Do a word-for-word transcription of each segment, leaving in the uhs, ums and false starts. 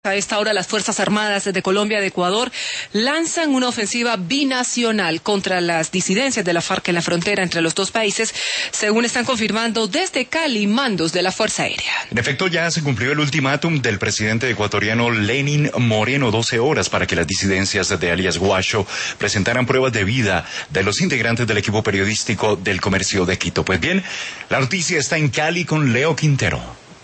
A esta hora, las Fuerzas Armadas de Colombia y de Ecuador lanzan una ofensiva binacional contra las disidencias de la FARC en la frontera entre los dos países, según están confirmando desde Cali mandos de la Fuerza Aérea. En efecto, ya se cumplió el ultimátum del presidente ecuatoriano Lenín Moreno, doce horas para que las disidencias de alias Guacho presentaran pruebas de vida de los integrantes del equipo periodístico del Comercio de Quito. Pues bien, la noticia está en Cali con Leo Quintero.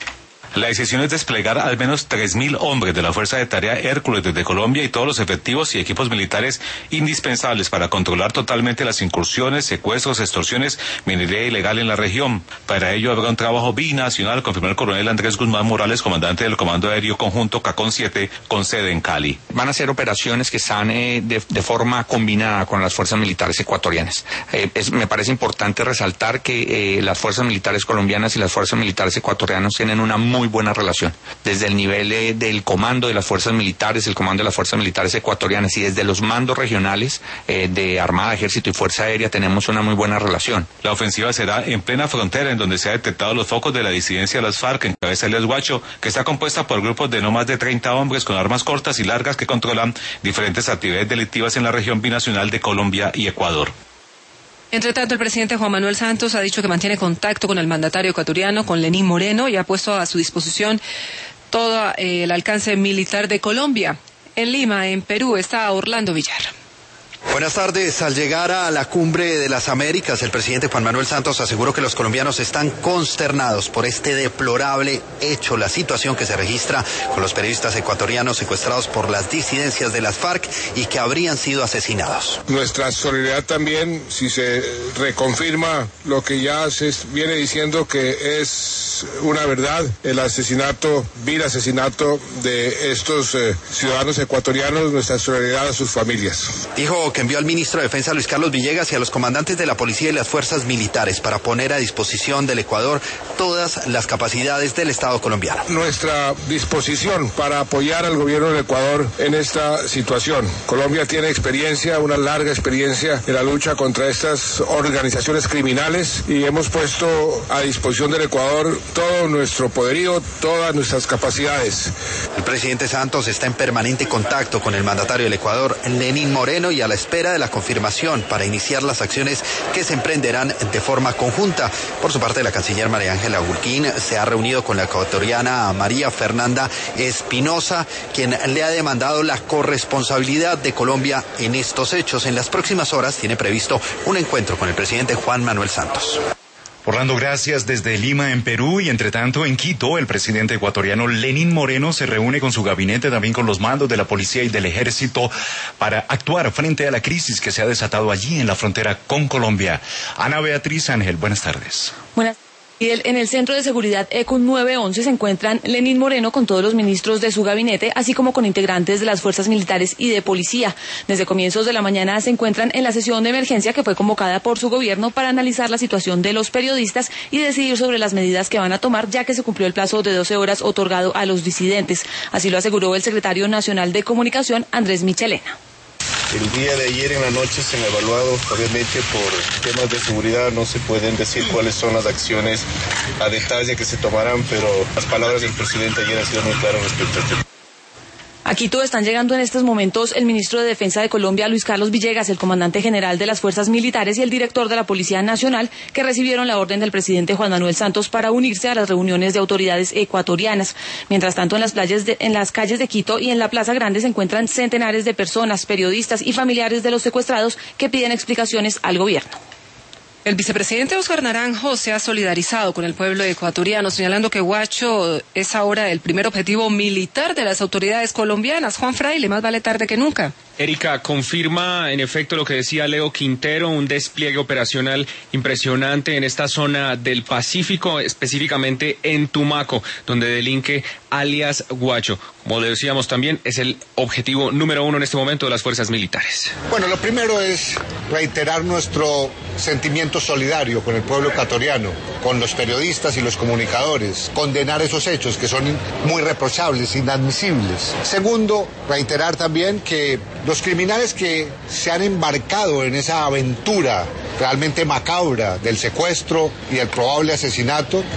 La decisión es desplegar al menos tres mil hombres de la Fuerza de Tarea Hércules desde Colombia y todos los efectivos y equipos militares indispensables para controlar totalmente las incursiones, secuestros, extorsiones, minería ilegal en la región. Para ello habrá un trabajo binacional, confirmó el coronel Andrés Guzmán Morales, comandante del Comando Aéreo Conjunto CACON siete, con sede en Cali. Van a ser operaciones que están eh, de, de forma combinada con las fuerzas militares ecuatorianas. Eh, es, me parece importante resaltar que eh, las fuerzas militares colombianas y las fuerzas militares ecuatorianas tienen una muy muy buena relación, desde el nivel eh, del comando de las fuerzas militares, el comando de las fuerzas militares ecuatorianas y desde los mandos regionales eh, de Armada, Ejército y Fuerza Aérea tenemos una muy buena relación. La ofensiva será en plena frontera, en donde se han detectado los focos de la disidencia de las FARC en cabeza de alias Guacho, que está compuesta por grupos de no más de treinta hombres con armas cortas y largas que controlan diferentes actividades delictivas en la región binacional de Colombia y Ecuador. Entre tanto, el presidente Juan Manuel Santos ha dicho que mantiene contacto con el mandatario ecuatoriano, con Lenín Moreno, y ha puesto a su disposición todo eh, el alcance militar de Colombia. En Lima, en Perú, está Orlando Villar. Buenas tardes. Al llegar a la Cumbre de las Américas, el presidente Juan Manuel Santos aseguró que los colombianos están consternados por este deplorable hecho, la situación que se registra con los periodistas ecuatorianos secuestrados por las disidencias de las FARC y que habrían sido asesinados. Nuestra solidaridad también, si se reconfirma lo que ya se viene diciendo que es una verdad, el asesinato, vil asesinato de estos eh, ciudadanos ecuatorianos, nuestra solidaridad a sus familias. Dijo que envió al ministro de Defensa Luis Carlos Villegas y a los comandantes de la policía y las fuerzas militares para poner a disposición del Ecuador todas las capacidades del Estado colombiano. Nuestra disposición para apoyar al gobierno del Ecuador en esta situación. Colombia tiene experiencia, una larga experiencia en la lucha contra estas organizaciones criminales y hemos puesto a disposición del Ecuador todo nuestro poderío, todas nuestras capacidades. El presidente Santos está en permanente contacto con el mandatario del Ecuador, Lenín Moreno, y a la espera de la confirmación para iniciar las acciones que se emprenderán de forma conjunta. Por su parte, la canciller María Ángela Gurquín se ha reunido con la ecuatoriana María Fernanda Espinosa, quien le ha demandado la corresponsabilidad de Colombia en estos hechos. En las próximas horas tiene previsto un encuentro con el presidente Juan Manuel Santos. Orlando, gracias. Desde Lima, en Perú, y entre tanto en Quito, el presidente ecuatoriano Lenín Moreno se reúne con su gabinete, también con los mandos de la policía y del ejército, para actuar frente a la crisis que se ha desatado allí en la frontera con Colombia. Ana Beatriz Ángel, buenas tardes. Buenas. En el Centro de Seguridad ECUN nueve once se encuentran Lenín Moreno con todos los ministros de su gabinete, así como con integrantes de las fuerzas militares y de policía. Desde comienzos de la mañana se encuentran en la sesión de emergencia que fue convocada por su gobierno para analizar la situación de los periodistas y decidir sobre las medidas que van a tomar, ya que se cumplió el plazo de doce horas otorgado a los disidentes. Así lo aseguró el secretario nacional de Comunicación, Andrés Michelena. El día de ayer en la noche se han evaluado, obviamente por temas de seguridad no se pueden decir cuáles son las acciones a detalle que se tomarán, pero las palabras del presidente ayer han sido muy claras respecto al tema. A Quito están llegando en estos momentos el ministro de Defensa de Colombia, Luis Carlos Villegas, el comandante general de las Fuerzas Militares y el director de la Policía Nacional, que recibieron la orden del presidente Juan Manuel Santos para unirse a las reuniones de autoridades ecuatorianas. Mientras tanto, en las playas de, en las calles de Quito y en la Plaza Grande se encuentran centenares de personas, periodistas y familiares de los secuestrados que piden explicaciones al gobierno. El vicepresidente Óscar Naranjo se ha solidarizado con el pueblo ecuatoriano, señalando que Guacho es ahora el primer objetivo militar de las autoridades colombianas. Juan Fraile, más vale tarde que nunca. Erika, confirma en efecto lo que decía Leo Quintero, un despliegue operacional impresionante en esta zona del Pacífico, específicamente en Tumaco, donde delinque alias Guacho. Como le decíamos también, es el objetivo número uno en este momento de las fuerzas militares. Bueno, lo primero es reiterar nuestro sentimiento solidario con el pueblo ecuatoriano, con los periodistas y los comunicadores, condenar esos hechos que son muy reprochables, inadmisibles. Segundo, reiterar también que los criminales que se han embarcado en esa aventura realmente macabra del secuestro y el probable asesinato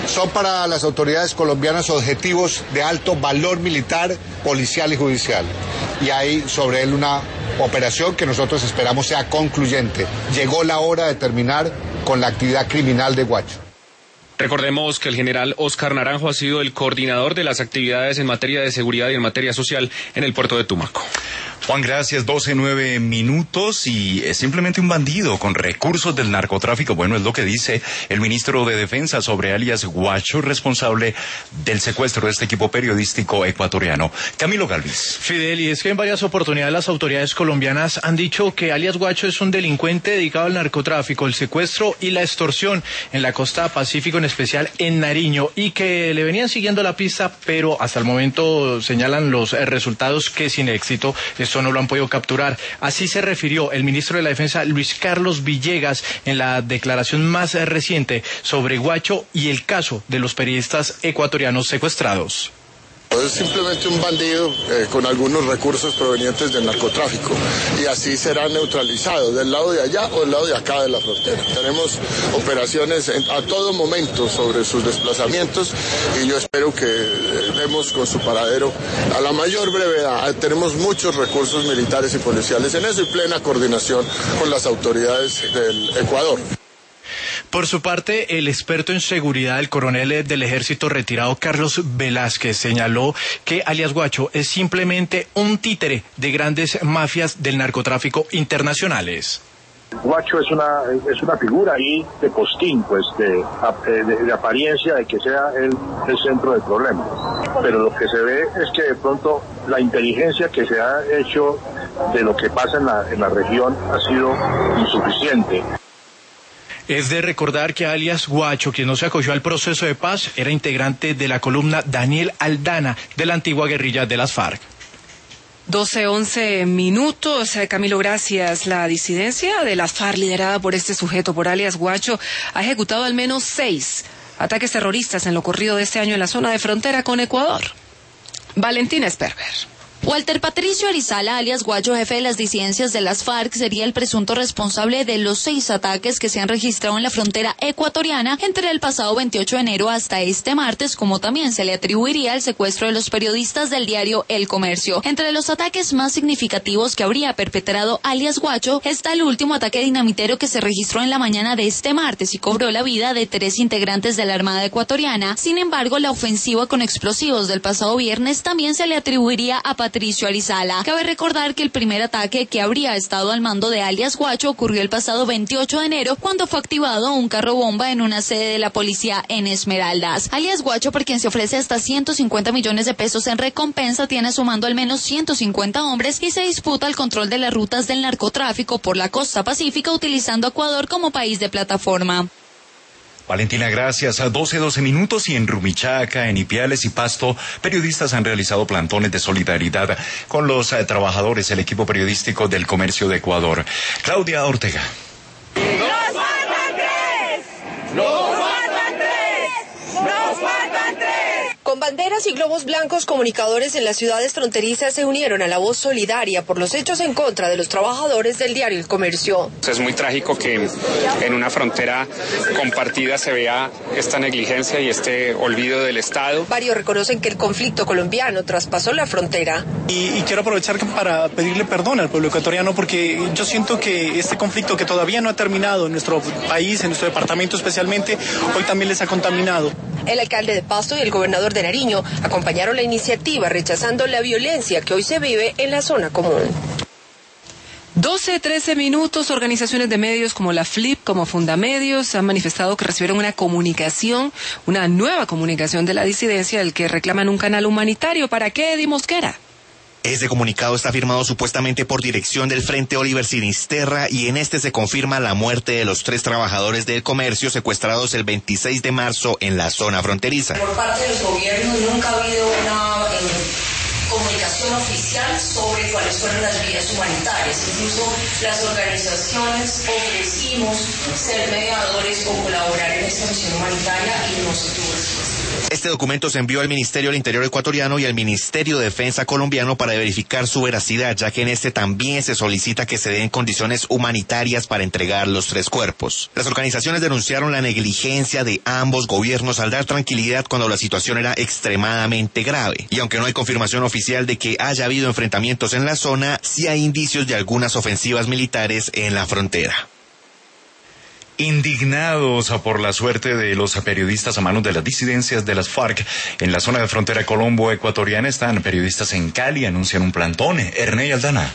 son para las autoridades colombianas objetivos de alto valor militar, policial y judicial. Y hay sobre él una operación que nosotros esperamos sea concluyente. Llegó la hora de terminar con la actividad criminal de Guacho. Recordemos que el general Oscar Naranjo ha sido el coordinador de las actividades en materia de seguridad y en materia social en el puerto de Tumaco. Juan, gracias. doce, nueve minutos y es simplemente un bandido con recursos del narcotráfico. Bueno, es lo que dice el ministro de Defensa sobre alias Guacho, responsable del secuestro de este equipo periodístico ecuatoriano. Camilo Galvis. Fidel, y es que en varias oportunidades las autoridades colombianas han dicho que alias Guacho es un delincuente dedicado al narcotráfico, el secuestro y la extorsión en la costa pacífico, en especial en Nariño, y que le venían siguiendo la pista, pero hasta el momento señalan los resultados que sin éxito esto no lo han podido capturar. Así se refirió el ministro de la Defensa, Luis Carlos Villegas, en la declaración más reciente sobre Guacho y el caso de los periodistas ecuatorianos secuestrados. Es simplemente un bandido eh, con algunos recursos provenientes del narcotráfico y así será neutralizado del lado de allá o del lado de acá de la frontera. Tenemos operaciones en, a todo momento sobre sus desplazamientos y yo espero que eh, demos con su paradero a la mayor brevedad. Tenemos muchos recursos militares y policiales en eso y plena coordinación con las autoridades del Ecuador. Por su parte, el experto en seguridad, el coronel del ejército retirado Carlos Velázquez, señaló que alias Guacho es simplemente un títere de grandes mafias del narcotráfico internacionales. Guacho es una es una figura ahí de postín, pues de, de, de apariencia de que sea el, el centro del problema. Pero lo que se ve es que de pronto la inteligencia que se ha hecho de lo que pasa en la, en la región ha sido insuficiente. Es de recordar que alias Guacho, quien no se acogió al proceso de paz, era integrante de la columna Daniel Aldana de la antigua guerrilla de las FARC. doce, once minutos. Camilo, gracias. La disidencia de las FARC, liderada por este sujeto, por alias Guacho, ha ejecutado al menos seis ataques terroristas en lo corrido de este año en la zona de frontera con Ecuador. Valentina Sperber. Walter Patricio Arizala, alias Guacho, jefe de las disidencias de las FARC, sería el presunto responsable de los seis ataques que se han registrado en la frontera ecuatoriana entre el pasado veintiocho de enero hasta este martes, como también se le atribuiría el secuestro de los periodistas del diario El Comercio. Entre los ataques más significativos que habría perpetrado alias Guacho está el último ataque dinamitero que se registró en la mañana de este martes y cobró la vida de tres integrantes de la Armada ecuatoriana. Sin embargo, la ofensiva con explosivos del pasado viernes también se le atribuiría a Patricio Patricio Arizala. Cabe recordar que el primer ataque que habría estado al mando de alias Guacho ocurrió el pasado veintiocho de enero, cuando fue activado un carro bomba en una sede de la policía en Esmeraldas. Alias Guacho, por quien se ofrece hasta ciento cincuenta millones de pesos en recompensa, tiene sumando al menos ciento cincuenta hombres y se disputa el control de las rutas del narcotráfico por la costa pacífica, utilizando Ecuador como país de plataforma. Valentina, gracias. A doce, doce minutos y en Rumichaca, en Ipiales y Pasto, periodistas han realizado plantones de solidaridad con los eh, trabajadores, el equipo periodístico del Comercio de Ecuador. Claudia Ortega. ¡Nos faltan tres! ¡Nos faltan tres! ¡Nos faltan tres! Con banderas y globos blancos, comunicadores en las ciudades fronterizas se unieron a la voz solidaria por los hechos en contra de los trabajadores del diario El Comercio. Es muy trágico que en una frontera compartida se vea esta negligencia y este olvido del Estado. Varios reconocen que el conflicto colombiano traspasó la frontera. Y, y quiero aprovechar para pedirle perdón al pueblo ecuatoriano, porque yo siento que este conflicto que todavía no ha terminado en nuestro país, en nuestro departamento especialmente, hoy también les ha contaminado. El alcalde de Pasto y el gobernador de Nariño acompañaron la iniciativa, rechazando la violencia que hoy se vive en la zona común. doce, trece minutos. Organizaciones de medios como la Flip, como Fundamedios, han manifestado que recibieron una comunicación, una nueva comunicación de la disidencia, del que reclaman un canal humanitario. ¿Para qué, Eddie Mosquera? Este comunicado está firmado supuestamente por dirección del Frente Oliver Sinisterra y en este se confirma la muerte de los tres trabajadores del comercio secuestrados el veintiséis de marzo en la zona fronteriza. Por parte de los gobiernos nunca ha habido una eh, comunicación oficial sobre cuáles fueron las vías humanitarias. Incluso las organizaciones ofrecimos ser mediadores o colaborar en esta misión humanitaria y no se tuvo respuesta. Este documento se envió al Ministerio del Interior ecuatoriano y al Ministerio de Defensa colombiano para verificar su veracidad, ya que en este también se solicita que se den condiciones humanitarias para entregar los tres cuerpos. Las organizaciones denunciaron la negligencia de ambos gobiernos al dar tranquilidad cuando la situación era extremadamente grave. Y aunque no hay confirmación oficial de que haya habido enfrentamientos en la zona, sí hay indicios de algunas ofensivas militares en la frontera. Indignados por la suerte de los periodistas a manos de las disidencias de las FARC en la zona de frontera colombo-ecuatoriana, están periodistas en Cali, anuncian un plantón. Ernei Aldana.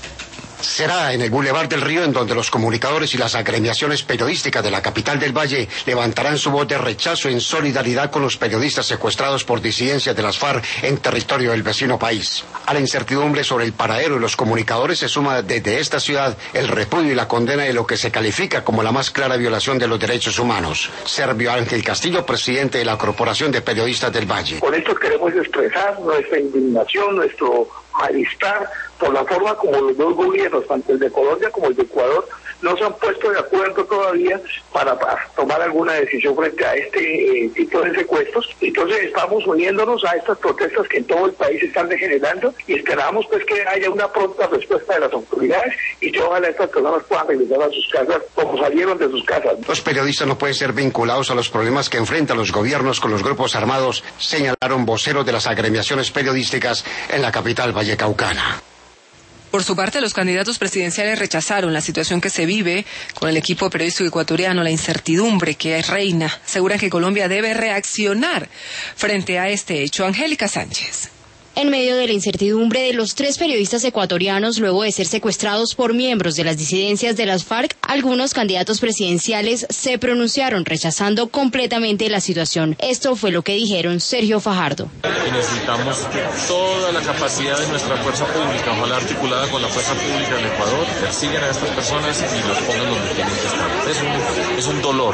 Será en el Boulevard del Río en donde los comunicadores y las agremiaciones periodísticas de la capital del Valle levantarán su voz de rechazo en solidaridad con los periodistas secuestrados por disidencias de las FARC en territorio del vecino país. A la incertidumbre sobre el paradero de los comunicadores se suma desde esta ciudad el repudio y la condena de lo que se califica como la más clara violación de los derechos humanos. Servio Ángel Castillo, presidente de la Corporación de Periodistas del Valle. Con esto queremos expresar nuestra indignación, nuestro malestar por la forma como los dos gobiernos, tanto el de Colombia como el de Ecuador, no se han puesto de acuerdo todavía para, para tomar alguna decisión frente a este eh, tipo de secuestros. Entonces estamos uniéndonos a estas protestas que en todo el país se están degenerando y esperamos pues que haya una pronta respuesta de las autoridades y que ojalá estas personas puedan regresar a sus casas como salieron de sus casas. Los periodistas no pueden ser vinculados a los problemas que enfrentan los gobiernos con los grupos armados, señalaron voceros de las agremiaciones periodísticas en la capital vallecaucana. Por su parte, los candidatos presidenciales rechazaron la situación que se vive con el equipo periodístico ecuatoriano, la incertidumbre que reina. Aseguran que Colombia debe reaccionar frente a este hecho. Angélica Sánchez. En medio de la incertidumbre de los tres periodistas ecuatorianos luego de ser secuestrados por miembros de las disidencias de las FARC, algunos candidatos presidenciales se pronunciaron rechazando completamente la situación. Esto fue lo que dijeron Sergio Fajardo. Y necesitamos que toda la capacidad de nuestra fuerza pública, ojalá articulada con la fuerza pública del Ecuador, persigan a estas personas y los pongan donde tienen que estar. Es un, es un dolor,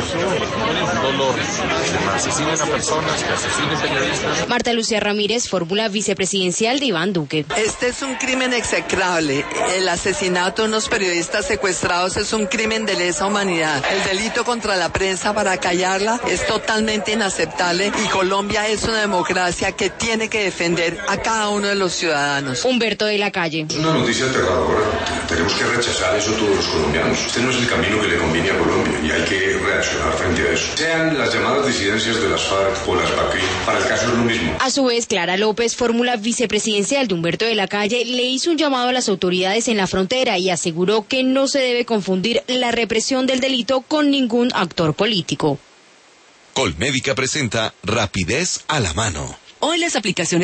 un dolor que asesinen a personas, que asesinen periodistas. Marta Lucía Ramírez, fórmula vicepresidenta presidencial de Iván Duque. Este es un crimen execrable. El asesinato de unos periodistas secuestrados es un crimen de lesa humanidad. El delito contra la prensa para callarla es totalmente inaceptable y Colombia es una democracia que tiene que defender a cada uno de los ciudadanos. Humberto de la Calle. Es una noticia aterradora. Tenemos que rechazar eso todos los colombianos. Este no es el camino que le conviene a Colombia y hay que reaccionar frente a eso. Sean las llamadas disidencias de las FARC o las BACRI, para el caso es lo mismo. A su vez, Clara López, fórmula vicepresidencial de Humberto de la Calle, le hizo un llamado a las autoridades en la frontera y aseguró que no se debe confundir la represión del delito con ningún actor político. Colmédica presenta Rapidez a la mano. Hoy las aplicaciones